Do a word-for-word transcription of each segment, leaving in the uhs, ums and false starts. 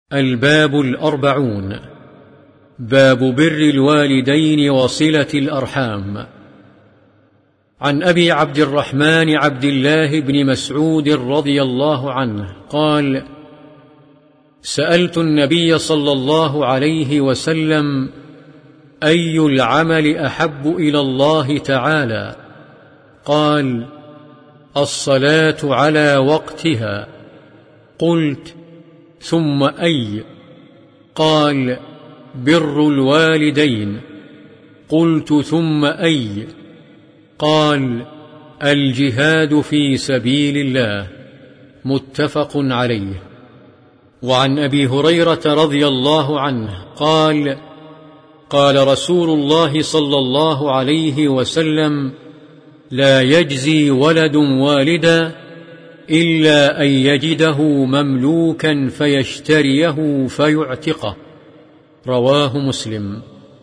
الباب الأربعون. باب بر الوالدين وصلة الأرحام. عن أبي عبد الرحمن عبد الله بن مسعود رضي الله عنه قال: سألت النبي صلى الله عليه وسلم: أي العمل أحب إلى الله تعالى؟ قال: الصلاة على وقتها. قلت: ثم أي؟ قال: بر الوالدين. قلت: ثم أي؟ قال: الجهاد في سبيل الله. متفق عليه. وعن أبي هريرة رضي الله عنه قال: قال رسول الله صلى الله عليه وسلم: لا يجزي ولد والدا إلا أن يجده مملوكا فيشتريه فيعتقه. رواه مسلم.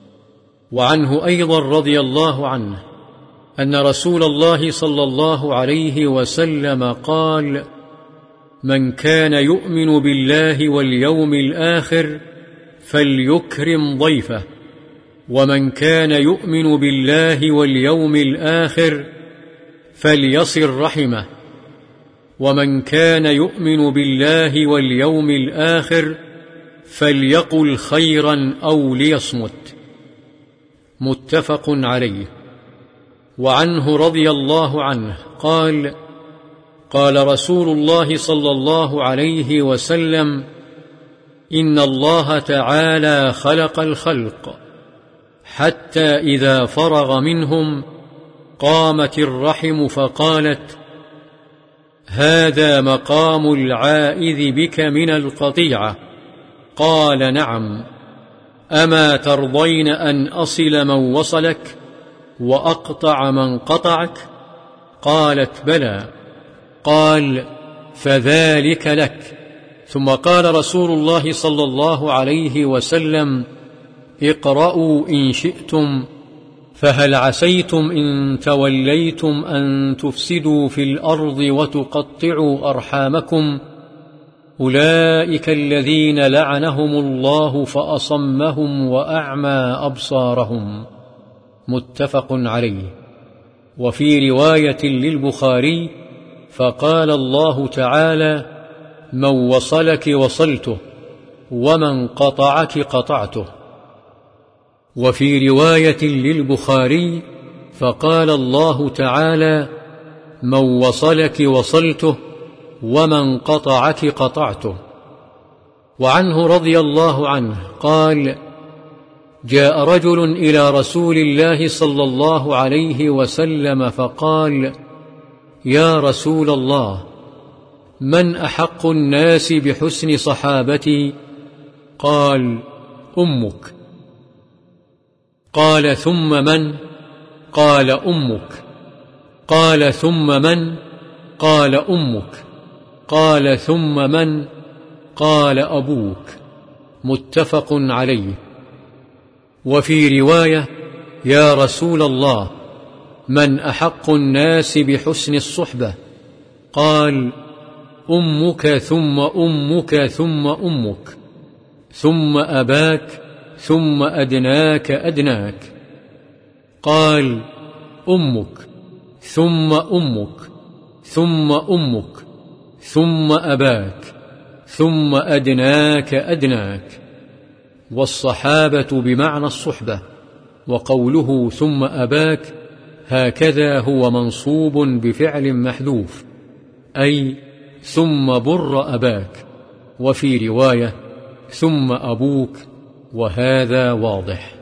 وعنه أيضا رضي الله عنه أن رسول الله صلى الله عليه وسلم قال: من كان يؤمن بالله واليوم الآخر فليكرم ضيفه، ومن كان يؤمن بالله واليوم الآخر فليصل رحمه، ومن كان يؤمن بالله واليوم الآخر فليقل خيرا أو ليصمت. متفق عليه. وعنه رضي الله عنه قال: قال رسول الله صلى الله عليه وسلم: إن الله تعالى خلق الخلق حتى إذا فرغ منهم قامت الرحم فقالت: هذا مقام العائذ بك من القطيعة. قال: نعم. أما ترضين أن أصل من وصلك وأقطع من قطعك؟ قالت: بلى. قال: فذلك لك. ثم قال رسول الله صلى الله عليه وسلم: اقرأوا إن شئتم، فهل عسيتم إن توليتم أن تفسدوا في الأرض وتقطعوا أرحامكم؟ أولئك الذين لعنهم الله فأصمهم وأعمى أبصارهم. متفق عليه. وفي رواية للبخاري: فقال الله تعالى: من وصلك وصلته، ومن قطعك قطعته. وفي رواية للبخاري: فقال الله تعالى: من وصلك وصلته، ومن قطعك قطعته. وعنه رضي الله عنه قال: جاء رجل إلى رسول الله صلى الله عليه وسلم فقال: يا رسول الله، من أحق الناس بحسن صحابتي؟ قال: أمك. قال: ثم من؟ قال: أمك. قال: ثم من؟ قال: أمك. قال: ثم من؟ قال: أبوك. متفق عليه. وفي رواية: يا رسول الله، من أحق الناس بحسن الصحبة؟ قال: أمك ثم أمك ثم أمك ثم أباك ثم أدناك أدناك. قال: أمك ثم أمك ثم أمك ثم أباك ثم أدناك أدناك. والصحابة بمعنى الصحبة، وقوله ثم أباك هكذا هو منصوب بفعل محذوف، أي ثم بر أباك. وفي رواية: ثم أبوك، وهذا واضح.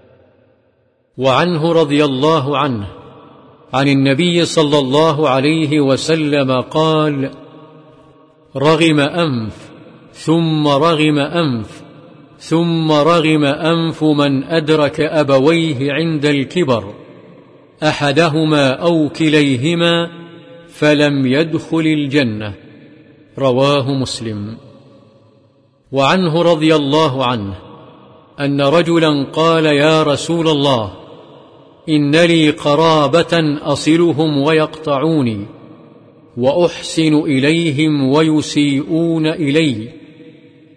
وعنه رضي الله عنه عن النبي صلى الله عليه وسلم قال: رغم أنف ثم رغم أنف ثم رغم أنف من أدرك أبويه عند الكبر، أحدهما أو كليهما، فلم يدخل الجنة. رواه مسلم. وعنه رضي الله عنه أن رجلا قال: يا رسول الله، إن لي قرابة أصلهم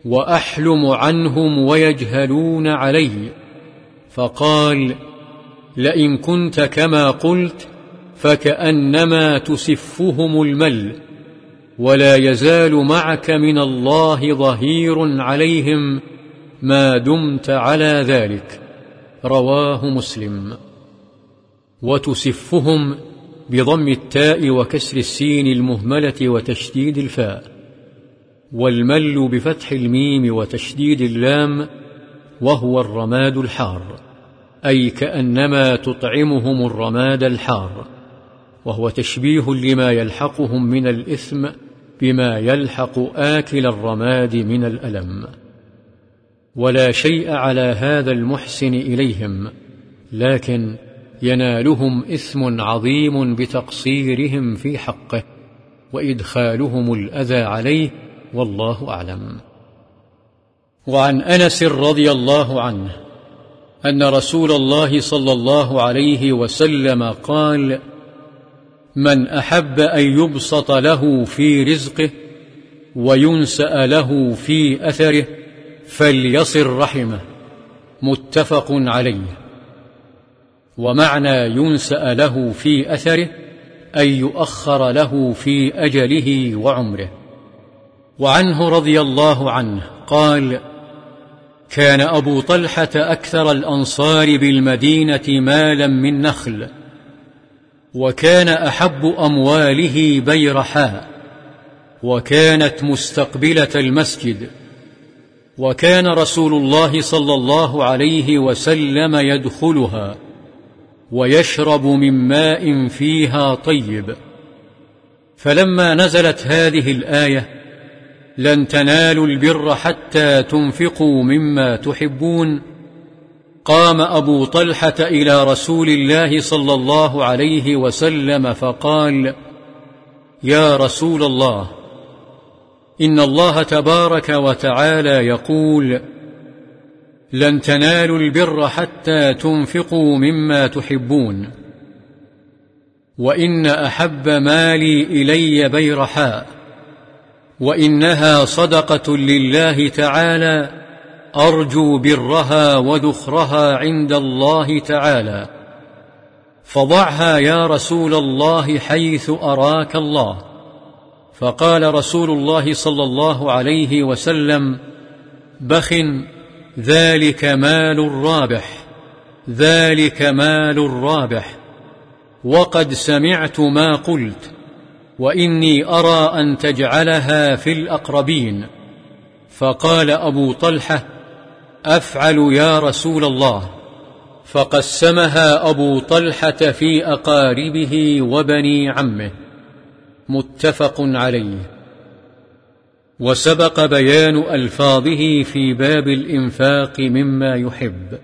وأحلم عنهم ويجهلون علي، فقال: لئن كنت كما قلت فكأنما تسفهم المل، ولا يزال معك من الله ظهير عليهم ما دمت على ذلك. رواه مسلم. وتسفهم بضم التاء وكسر السين المهملة وتشديد الفاء، والمل بفتح الميم وتشديد اللام، وهو الرماد الحار، أي كأنما تطعمهم الرماد الحار، وهو تشبيه لما يلحقهم من الإثم بما يلحق آكل الرماد من الألم. ولا شيء على هذا المحسن إليهم، لكن ينالهم إثم عظيم بتقصيرهم في حقه وإدخالهم الأذى عليه، والله أعلم. وعن أنس رضي الله عنه أن رسول الله صلى الله عليه وسلم قال: من أحب أن يبسط له في رزقه وينسأ له في أثره فليصل رحمه. متفق عليه. ومعنى ينسأ له في أثره أن يؤخر له في أجله وعمره. وعنه رضي الله عنه قال: كان أبو طلحة أكثر الأنصار بالمدينة مالا من نخل، وكان أحب أمواله بيرحاء، وكانت مستقبلة المسجد، وكان رسول الله صلى الله عليه وسلم يدخلها ويشرب من ماء فيها طيب. فلما نزلت هذه الآية: لن تنالوا البر حتى تنفقوا مما تحبون، قام أبو طلحة إلى رسول الله صلى الله عليه وسلم فقال: يا رسول الله، إن الله تبارك وتعالى يقول: لن تنالوا البر حتى تنفقوا مما تحبون، وإن أحب مالي إلي بيرحاء، وإنها صدقة لله تعالى أرجو برها وذخرها عند الله تعالى، فضعها يا رسول الله حيث أراك الله. فقال رسول الله صلى الله عليه وسلم: بخ، ذلك مال رابح، ذلك مال رابح، وقد سمعت ما قلت، وإني أرى أن تجعلها في الأقربين. فقال أبو طلحة: أفعل يا رسول الله. فقسمها أبو طلحة في أقاربه وبني عمه. متفق عليه. وسبق بيان ألفاظه في باب الإنفاق مما يحب.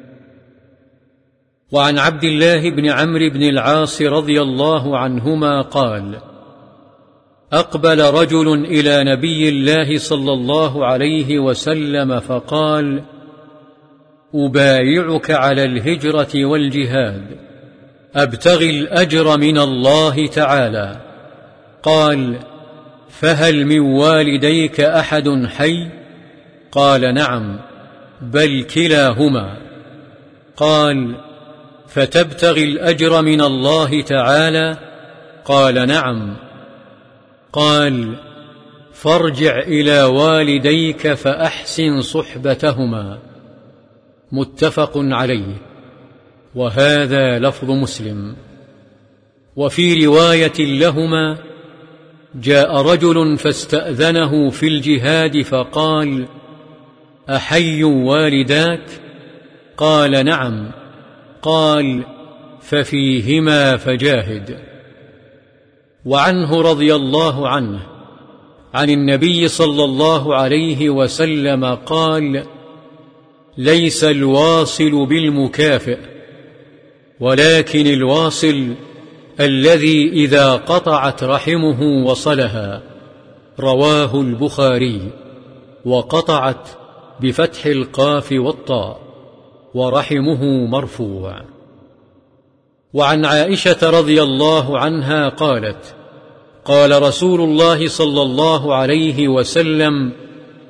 وعن عبد الله بن عمرو بن العاص رضي الله عنهما قال: أقبل رجل إلى نبي الله صلى الله عليه وسلم فقال: أبايعك على الهجرة والجهاد، أبتغي الأجر من الله تعالى. قال: فهل من والديك أحد حي؟ قال: نعم، بل كلاهما. قال: فتبتغي الأجر من الله تعالى؟ قال: نعم. قال: فارجع إلى والديك فأحسن صحبتهما. متفق عليه. وهذا لفظ مسلم. وفي رواية لهما: جاء رجل فاستأذنه في الجهاد فقال: أحي والداك؟ قال: نعم. قال: ففيهما فجاهد. وعنه رضي الله عنه عن النبي صلى الله عليه وسلم قال: ليس الواصل بالمكافئ، ولكن الواصل الذي إذا قطعت رحمه وصلها. رواه البخاري. وقطعت بفتح القاف والطاء، ورحمه مرفوع. وعن عائشة رضي الله عنها قالت: قال رسول الله صلى الله عليه وسلم: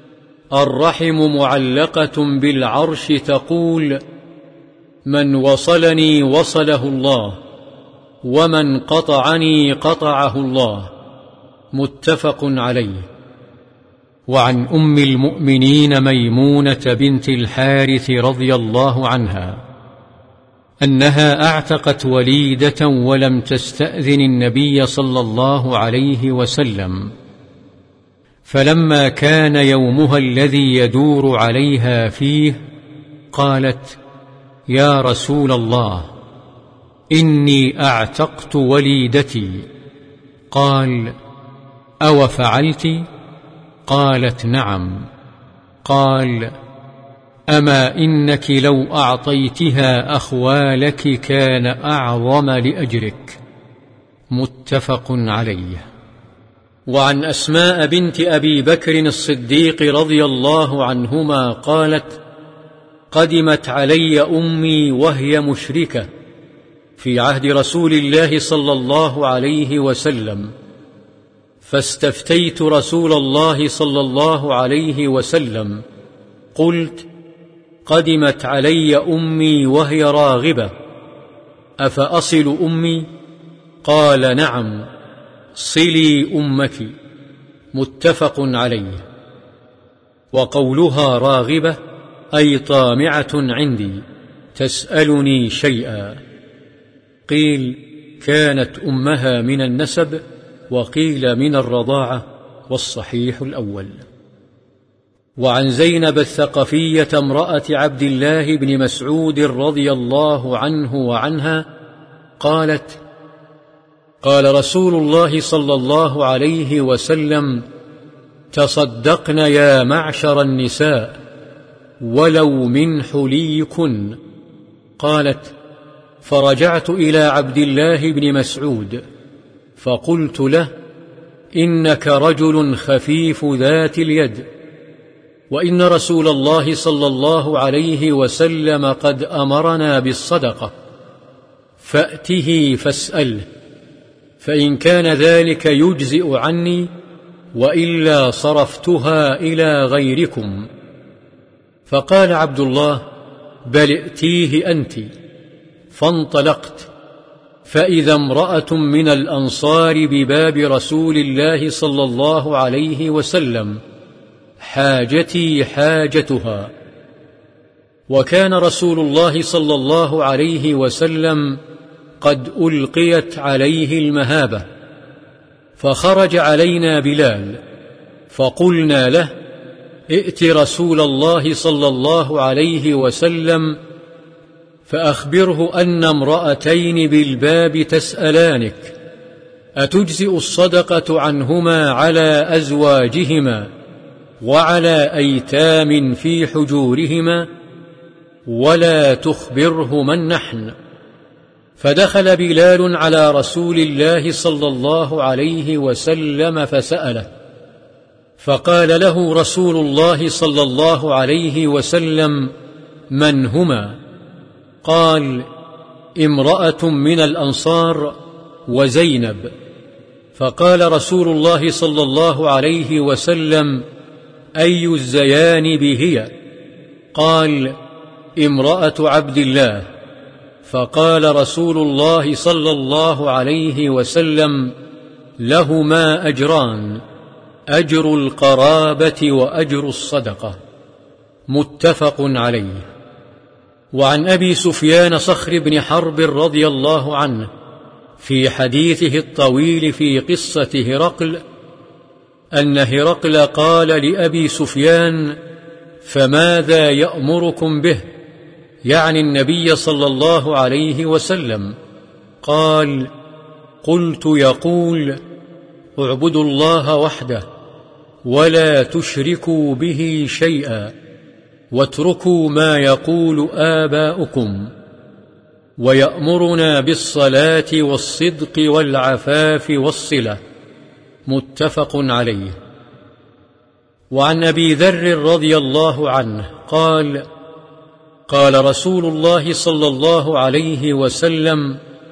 الرحم معلقة بالعرش تقول: من وصلني وصله الله، ومن قطعني قطعه الله. متفق عليه. وعن أم المؤمنين ميمونة بنت الحارث رضي الله عنها أنها أعتقت وليدة ولم تستأذن النبي صلى الله عليه وسلم، فلما كان يومها الذي يدور عليها فيه قالت: يا رسول الله، إني أعتقت وليدتي. قال: أو فعلت؟ قالت: نعم. قال: أما إنك لو أعطيتها أخوالك كان أعظم لأجرك. متفق عليه. وعن أسماء بنت أبي بكر الصديق رضي الله عنهما قالت: قدمت علي أمي وهي مشركة في عهد رسول الله صلى الله عليه وسلم، فاستفتيت رسول الله صلى الله عليه وسلم، قلت: قدمت علي أمي وهي راغبة، أفأصل أمي؟ قال: نعم، صلي أمك. متفق عليه. وقولها راغبة أي طامعة عندي، تسألني شيئا. قيل: كانت أمها من النسب، وقيل من الرضاعة، والصحيح الأول. وعن زينب الثقفية امرأة عبد الله بن مسعود رضي الله عنه وعنها قالت: قال رسول الله صلى الله عليه وسلم: تصدقن يا معشر النساء ولو من حليكن. قالت: فرجعت إلى عبد الله بن مسعود فقلت له: إنك رجل خفيف ذات اليد، وإن رسول الله صلى الله عليه وسلم قد أمرنا بالصدقة، فأته فاسأله، فإن كان ذلك يجزئ عني، وإلا صرفتها إلى غيركم. فقال عبد الله: بل ائتيه أنت. فانطلقت، فإذا امرأة من الأنصار بباب رسول الله صلى الله عليه وسلم، حاجتي حاجتها. وكان رسول الله صلى الله عليه وسلم قد ألقيت عليه المهابة، فخرج علينا بلال، فقلنا له: ائت رسول الله صلى الله عليه وسلم فأخبره أن امرأتين بالباب تسألانك، أتجزئ الصدقة عنهما على أزواجهما وعلى أيتام في حجورهما، ولا تخبره من نحن. فدخل بلال على رسول الله صلى الله عليه وسلم فسأله، فقال له رسول الله صلى الله عليه وسلم: من هما؟ قال: امرأة من الأنصار وزينب. فقال رسول الله صلى الله عليه وسلم: أي الزيانب هي؟ قال: امرأة عبد الله. فقال رسول الله صلى الله عليه وسلم: لهما أجران، أجر القرابة وأجر الصدقة. متفق عليه. وعن أبي سفيان صخر بن حرب رضي الله عنه في حديثه الطويل في قصة هرقل أن هرقل قال لأبي سفيان: فماذا يأمركم به؟ يعني النبي صلى الله عليه وسلم. قال: قلت: يقول: اعبدوا الله وحده ولا تشركوا به شيئا، واتركوا ما يقول آباؤكم، ويأمرنا بالصلاة والصدق والعفاف والصلة. متفق عليه. وعن أبي ذر رضي الله عنه قال: قال رسول الله صلى الله عليه وسلم: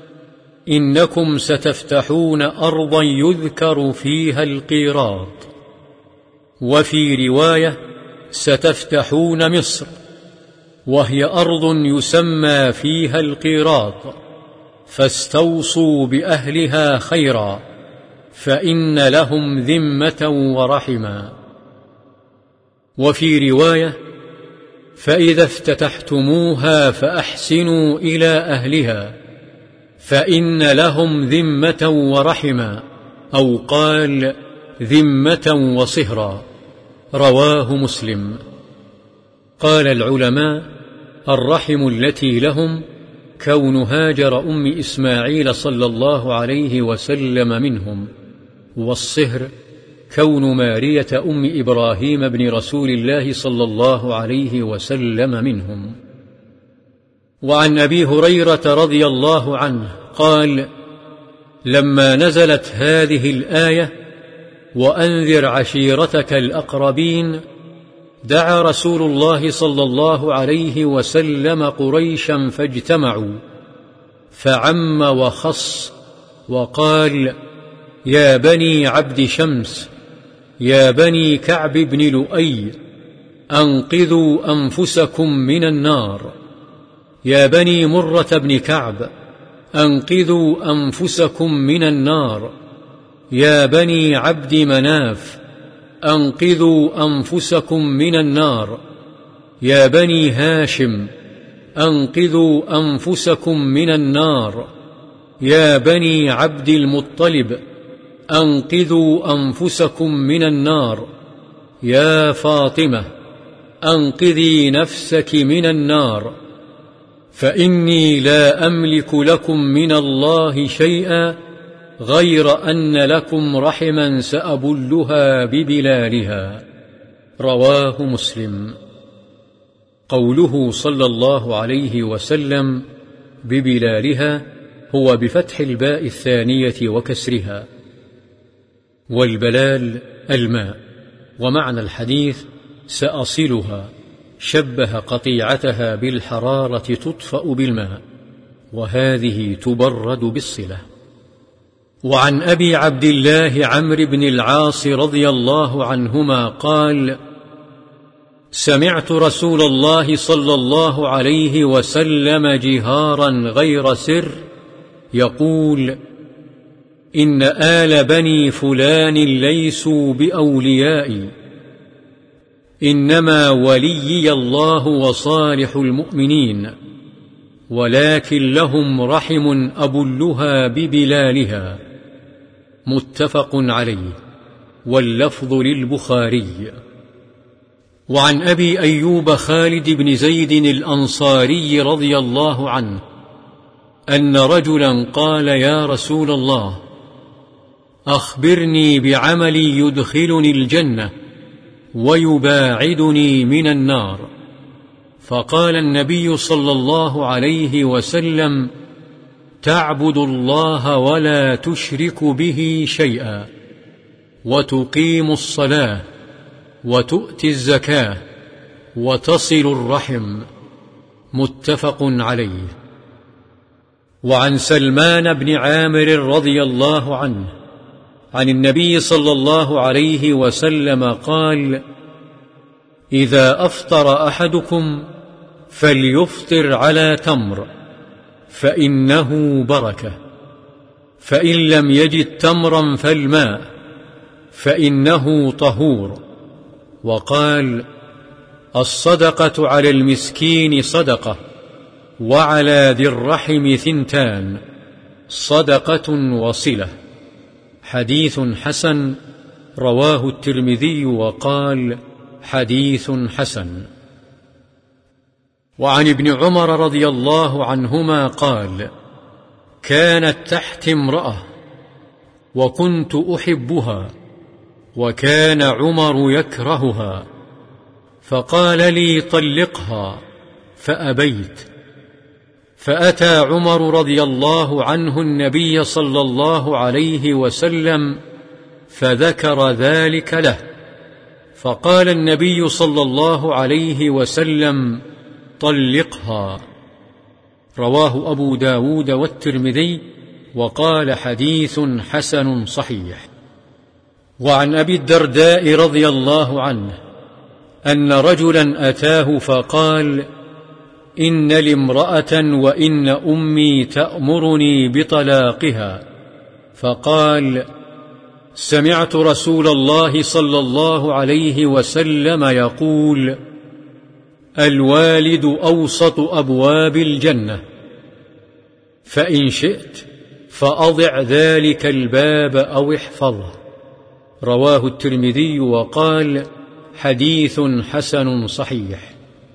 إنكم ستفتحون أرضا يذكر فيها القيراط. وفي رواية: ستفتحون مصر، وهي أرض يسمى فيها القيراط، فاستوصوا بأهلها خيرا، فإن لهم ذمة ورحما. وفي رواية: فإذا افتتحتموها فأحسنوا إلى أهلها، فإن لهم ذمة ورحما، أو قال ذمة وصهرا. رواه مسلم. قال العلماء: الرحم التي لهم كون هاجر أم إسماعيل صلى الله عليه وسلم منهم، والصهر كون مارية أم إبراهيم بن رسول الله صلى الله عليه وسلم منهم. وعن أبي هريرة رضي الله عنه قال: لما نزلت هذه الآية: وأنذر عشيرتك الأقربين، دعا رسول الله صلى الله عليه وسلم قريشا فاجتمعوا، فعم وخص وقال: يا بني عبد شمس، يا بني كعب بن لؤي، أنقذوا أنفسكم من النار، يا بني مرة بن كعب، أنقذوا أنفسكم من النار، يا بني عبد مناف، أنقذوا أنفسكم من النار، يا بني هاشم، أنقذوا أنفسكم من النار، يا بني عبد المطلب، أنقذوا أنفسكم من النار، يا فاطمة، أنقذي نفسك من النار، فإني لا أملك لكم من الله شيئا غير أن لكم رحما سأبلها ببلالها. رواه مسلم. قوله صلى الله عليه وسلم ببلالها هو بفتح الباء الثانية وكسرها، والبلال الماء. ومعنى الحديث: سأصلها، شبه قطيعتها بالحرارة تطفأ بالماء، وهذه تبرد بالصلة. وعن أبي عبد الله عمرو بن العاص رضي الله عنهما قال: سمعت رسول الله صلى الله عليه وسلم جهارا غير سر يقول: إن آل بني فلان ليسوا بأوليائي، إنما وليي الله وصالح المؤمنين، ولكن لهم رحم أبلها ببلالها. متفق عليه، واللفظ للبخاري. وعن أبي أيوب خالد بن زيد الأنصاري رضي الله عنه أن رجلا قال: يا رسول الله، أخبرني بعمل يدخلني الجنة ويباعدني من النار. فقال النبي صلى الله عليه وسلم: تعبد الله ولا تشرك به شيئا، وتقيم الصلاة، وتؤتي الزكاة، وتصل الرحم. متفق عليه. وعن سلمان بن عامر رضي الله عنه عن النبي صلى الله عليه وسلم قال: إذا أفطر أحدكم فليفطر على تمر، فإنه بركة، فإن لم يجد تمرا فالماء، فإنه طهور. وقال: الصدقة على المسكين صدقة، وعلى ذي الرحم ثنتان، صدقة وصلة. حديث حسن. رواه الترمذي وقال: حديث حسن. وعن ابن عمر رضي الله عنهما قال: كانت تحت امرأة وكنت أحبها، وكان عمر يكرهها، فقال لي: طلقها، فأبيت. فأتى عمر رضي الله عنه النبي صلى الله عليه وسلم فذكر ذلك له، فقال النبي صلى الله عليه وسلم: طلقها. رواه أبو داود والترمذي، وقال: حديث حسن صحيح. وعن أبي الدرداء رضي الله عنه أن رجلا أتاه فقال: إن لي امرأة وإن أمي تأمرني بطلاقها. فقال: سمعت رسول الله صلى الله عليه وسلم يقول: الوالد أوسط أبواب الجنة، فإن شئت فأضع ذلك الباب أو احفظه. رواه الترمذي وقال: حديث حسن صحيح.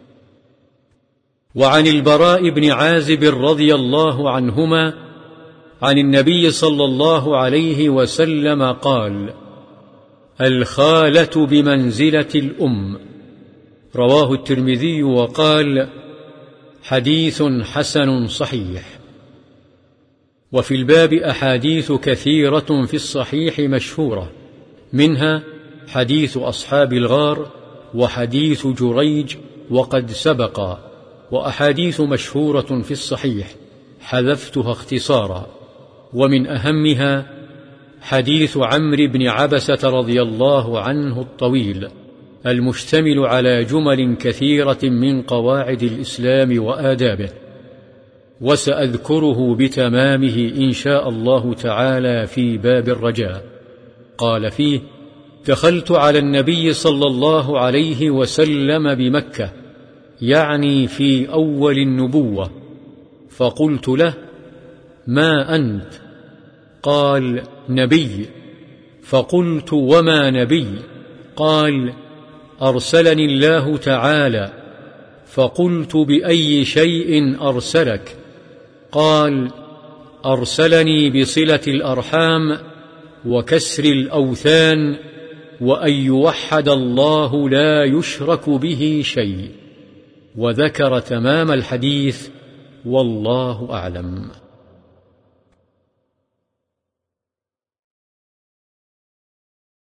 وعن البراء بن عازب رضي الله عنهما عن النبي صلى الله عليه وسلم قال: الخالة بمنزلة الأم. رواه الترمذي وقال: حديث حسن صحيح. وفي الباب أحاديث كثيرة في الصحيح مشهورة، منها حديث أصحاب الغار وحديث جريج وقد سبقا، وأحاديث مشهورة في الصحيح حذفتها اختصارا، ومن أهمها حديث عمرو بن عبسة رضي الله عنه الطويل المشتمل على جمل كثيرة من قواعد الإسلام وآدابه، وسأذكره بتمامه إن شاء الله تعالى في باب الرجاء. قال فيه: دخلت على النبي صلى الله عليه وسلم بمكة، يعني في أول النبوة، فقلت له: ما أنت؟ قال: نبي. فقلت: وما نبي؟ قال: أرسلني الله تعالى. فقلت: بأي شيء أرسلك؟ قال: أرسلني بصلة الأرحام وكسر الأوثان وأن يوحد الله لا يشرك به شيء. وذكر تمام الحديث، والله أعلم.